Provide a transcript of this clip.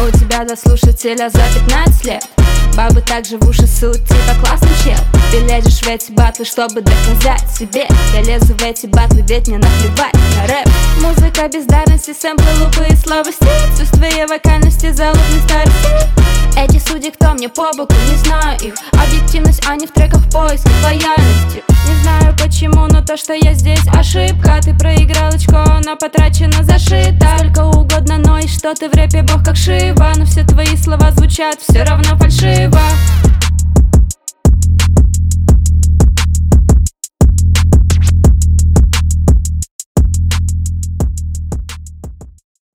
У тебя до слушателя за 15 лет. Бабы также в уши суют, типа классный чел. Ты лезешь в эти батлы, чтобы доказать себе. Я лезу в эти батлы, ведь мне наплевать на рэп. Музыка бездарности, сэмплы, лупы и слабости. Чувствуя вокальности, залупной старости. Эти судьи, кто мне по боку, не знаю их. Объективность, а не в треках поиск лояльности. Не знаю почему, но то, что я здесь ошибка. Ты проиграл очко, она потрачена, зашита. Сколько угодно, но и что ты в рэпе бог как Шива. Но все твои слова звучат все равно фальшиво.